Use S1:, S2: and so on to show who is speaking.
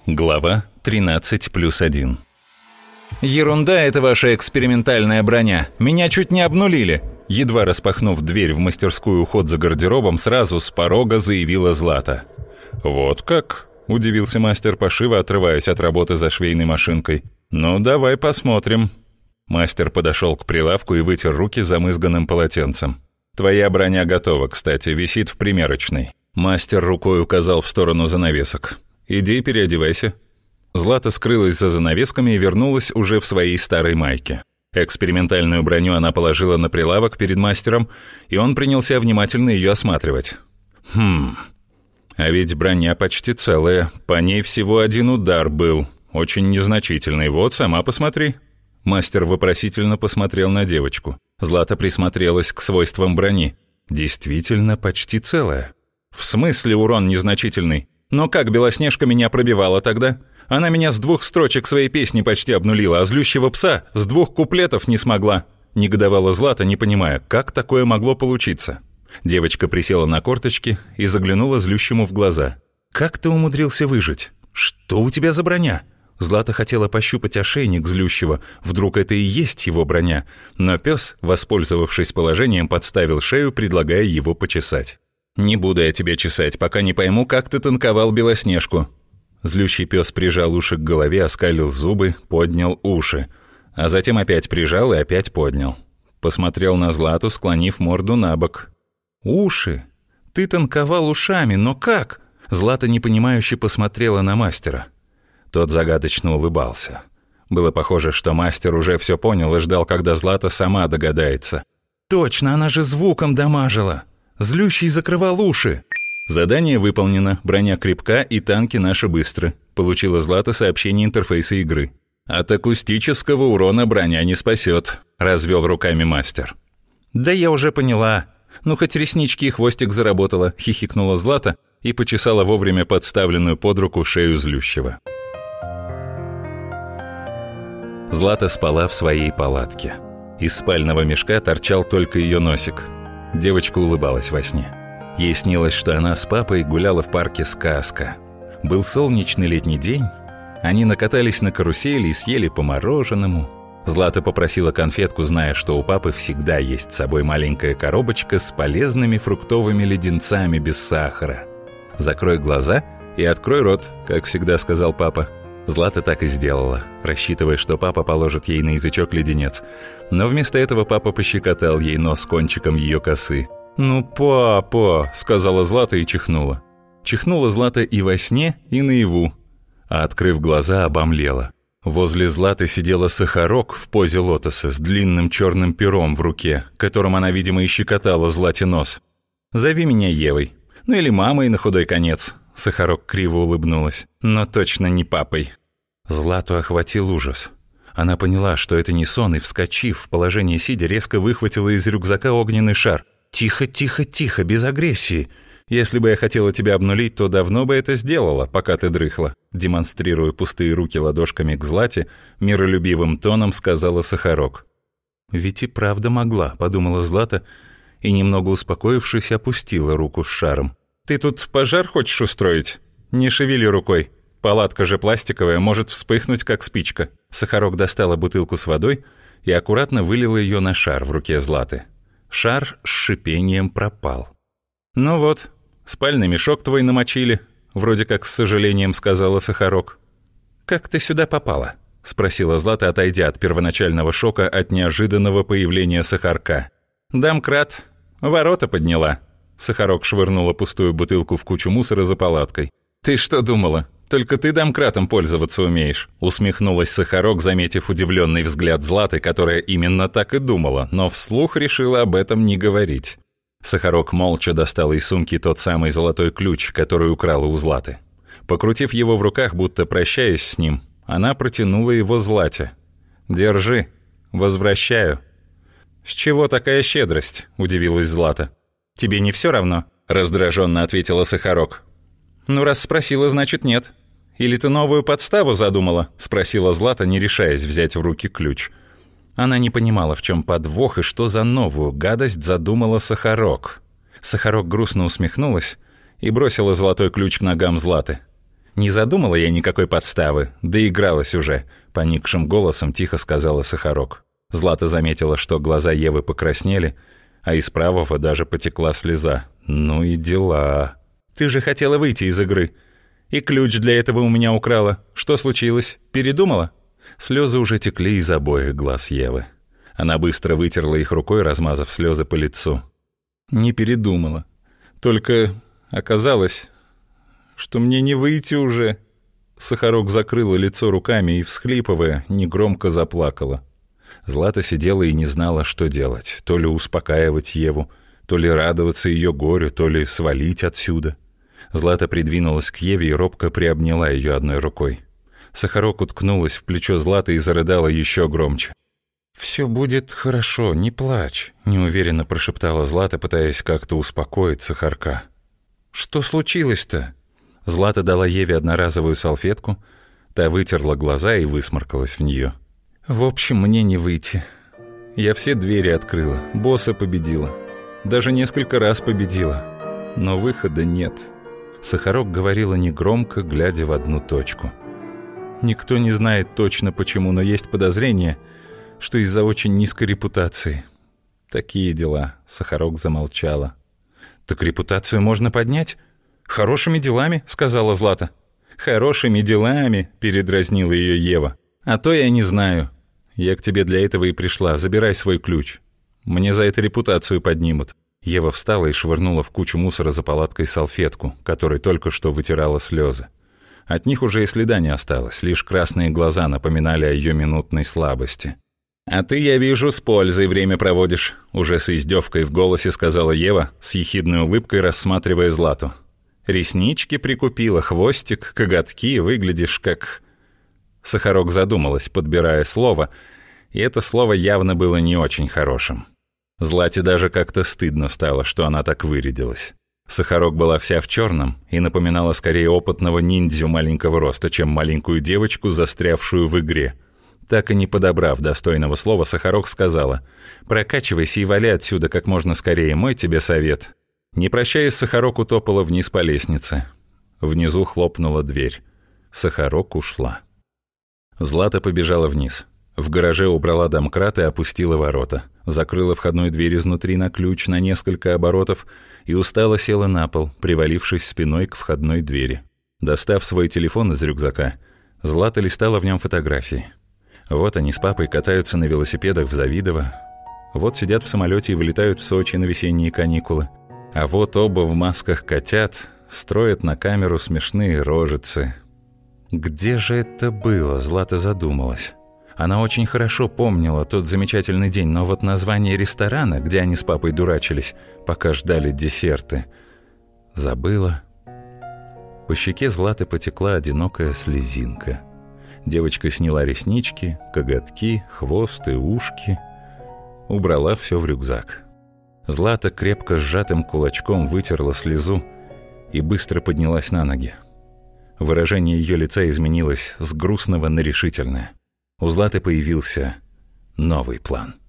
S1: Глава 13+1. «Ерунда это ваша экспериментальная броня. Меня чуть не обнулили!» Едва распахнув дверь в мастерскую уход за гардеробом, сразу с порога заявила Злата. «Вот как?» – удивился мастер пошива, отрываясь от работы за швейной машинкой. «Ну, давай посмотрим». Мастер подошел к прилавку и вытер руки замызганным полотенцем. «Твоя броня готова, кстати, висит в примерочной». Мастер рукой указал в сторону занавесок. «Иди переодевайся». Злата скрылась за занавесками и вернулась уже в своей старой майке. Экспериментальную броню она положила на прилавок перед мастером, и он принялся внимательно ее осматривать. А ведь броня почти целая, по ней всего один удар был, очень незначительный, вот сама посмотри». Мастер вопросительно посмотрел на девочку. Злата присмотрелась к свойствам брони. Действительно почти целая. «В смысле урон незначительный? Но как Белоснежка меня пробивала тогда? Она меня с 2 строчек своей песни почти обнулила, а злющего пса с 2 куплетов не смогла», — негодовала Злата, не понимая, как такое могло получиться. Девочка присела на корточки и заглянула злющему в глаза. «Как ты умудрился выжить? Что у тебя за броня?» Злата хотела пощупать ошейник злющего, вдруг это и есть его броня, но пес, воспользовавшись положением, подставил шею, предлагая его почесать. «Не буду я тебя чесать, пока не пойму, как ты танковал Белоснежку». Злющий пес прижал уши к голове, оскалил зубы, поднял уши, а затем опять прижал и опять поднял. Посмотрел на Злату, склонив морду на бок. «Уши? Ты танковал ушами, но как?» Злата непонимающе посмотрела на мастера. Тот загадочно улыбался. Было похоже, что мастер уже все понял и ждал, когда Злата сама догадается. «Точно, она же звуком дамажила! Злющий закрывал уши!» «Задание выполнено, броня крепка и танки наши быстры», — получила Злата сообщение интерфейса игры. «От акустического урона броня не спасет», — развел руками мастер. «Да я уже поняла. Ну, хоть реснички и хвостик заработала», — хихикнула Злата и почесала вовремя подставленную под руку шею злющего. Злата спала в своей палатке. Из спального мешка торчал только ее носик. Девочка улыбалась во сне. Ей снилось, что она с папой гуляла в парке «Сказка». Был солнечный летний день. Они накатались на карусели и съели по мороженому. Злата попросила конфетку, зная, что у папы всегда есть с собой маленькая коробочка с полезными фруктовыми леденцами без сахара. «Закрой глаза и открой рот», как всегда сказал папа. Злата так и сделала, рассчитывая, что папа положит ей на язычок леденец. Но вместо этого папа пощекотал ей нос кончиком ее косы. «Ну, папа!» — сказала Злата и чихнула. Чихнула Злата и во сне, и наяву. А открыв глаза, обомлела. Возле Златы сидела Сахарок в позе лотоса с длинным черным пером в руке, которым она, видимо, и щекотала Злате нос. «Зови меня Евой. Ну или мамой на худой конец». Сахарок криво улыбнулась. «Но точно не папой». Злату охватил ужас. Она поняла, что это не сон, и, вскочив в положение сидя, резко выхватила из рюкзака огненный шар. «Тихо, тихо, тихо, без агрессии. Если бы я хотела тебя обнулить, то давно бы это сделала, пока ты дрыхла», демонстрируя пустые руки ладошками к Злате, миролюбивым тоном сказала Сахарок. «Ведь и правда могла», — подумала Злата, и, немного успокоившись, опустила руку с шаром. «Ты тут пожар хочешь устроить? Не шевели рукой. Палатка же пластиковая, может вспыхнуть, как спичка». Сахарок достала бутылку с водой и аккуратно вылила ее на шар в руке Златы. Шар с шипением пропал. «Ну вот, спальный мешок твой намочили», — вроде как с сожалением сказала Сахарок. «Как ты сюда попала?» — спросила Злата, отойдя от первоначального шока от неожиданного появления Сахарка. «Домкрат. Ворота подняла». Сахарок швырнула пустую бутылку в кучу мусора за палаткой. «Ты что думала? Только ты домкратом пользоваться умеешь», — усмехнулась Сахарок, заметив удивленный взгляд Златы, которая именно так и думала, но вслух решила об этом не говорить. Сахарок молча достала из сумки тот самый золотой ключ, который украла у Златы. Покрутив его в руках, будто прощаясь с ним, она протянула его Злате. «Держи, возвращаю». «С чего такая щедрость?» — удивилась Злата. «Тебе не все равно?» — раздраженно ответила Сахарок. «Ну, раз спросила, значит нет. Или ты новую подставу задумала?» — спросила Злата, не решаясь взять в руки ключ. Она не понимала, в чем подвох и что за новую гадость задумала Сахарок. Сахарок грустно усмехнулась и бросила золотой ключ к ногам Златы. «Не задумала я никакой подставы, доигралась уже», — поникшим голосом тихо сказала Сахарок. Злата заметила, что глаза Евы покраснели, а из правого даже потекла слеза. «Ну и дела. Ты же хотела выйти из игры. И ключ для этого у меня украла. Что случилось? Передумала?» Слезы уже текли из обоих глаз Евы. Она быстро вытерла их рукой, размазав слезы по лицу. «Не передумала. Только оказалось, что мне не выйти уже». Сахарок закрыла лицо руками и, всхлипывая, негромко заплакала. Злата сидела и не знала, что делать. То ли успокаивать Еву, то ли радоваться ее горю, то ли свалить отсюда. Злата придвинулась к Еве и робко приобняла ее одной рукой. Сахарок уткнулась в плечо Златы и зарыдала еще громче. «Все будет хорошо, не плачь», — неуверенно прошептала Злата, пытаясь как-то успокоить Сахарка. «Что случилось-то?» Злата дала Еве одноразовую салфетку, та вытерла глаза и высморкалась в нее. «В общем, мне не выйти. Я все двери открыла, босса победила. Даже несколько раз победила. Но выхода нет». Сахарок говорила негромко, глядя в одну точку. «Никто не знает точно почему, но есть подозрение, что из-за очень низкой репутации. Такие дела». Сахарок замолчала. «Так репутацию можно поднять? Хорошими делами», — сказала Злата. «Хорошими делами», — передразнила ее Ева. «А то я не знаю. Я к тебе для этого и пришла. Забирай свой ключ. Мне за это репутацию поднимут». Ева встала и швырнула в кучу мусора за палаткой салфетку, которой только что вытирала слезы. От них уже и следа не осталось, лишь красные глаза напоминали о ее минутной слабости. «А ты, я вижу, с пользой время проводишь», — уже с издевкой в голосе сказала Ева, с ехидной улыбкой рассматривая Злату. «Реснички прикупила, хвостик, коготки, выглядишь как...» Сахарок задумалась, подбирая слово, и это слово явно было не очень хорошим. Злате даже как-то стыдно стало, что она так вырядилась. Сахарок была вся в черном и напоминала скорее опытного ниндзю маленького роста, чем маленькую девочку, застрявшую в игре. Так и не подобрав достойного слова, Сахарок сказала: «Прокачивайся и вали отсюда как можно скорее, мой тебе совет». Не прощаясь, Сахарок утопала вниз по лестнице. Внизу хлопнула дверь. Сахарок ушла. Злата побежала вниз. В гараже убрала домкрат и опустила ворота. Закрыла входную дверь изнутри на ключ на несколько оборотов и устало села на пол, привалившись спиной к входной двери. Достав свой телефон из рюкзака, Злата листала в нем фотографии. Вот они с папой катаются на велосипедах в Завидово. Вот сидят в самолете и вылетают в Сочи на весенние каникулы. А вот оба в масках котят строят на камеру смешные рожицы. Где же это было, Злата задумалась. Она очень хорошо помнила тот замечательный день, но вот название ресторана, где они с папой дурачились, пока ждали десерты, забыла. По щеке Златы потекла одинокая слезинка. Девочка сняла реснички, коготки, хвост и ушки. Убрала все в рюкзак. Злата крепко сжатым кулачком вытерла слезу и быстро поднялась на ноги. Выражение ее лица изменилось с грустного на решительное. У Златы появился новый план.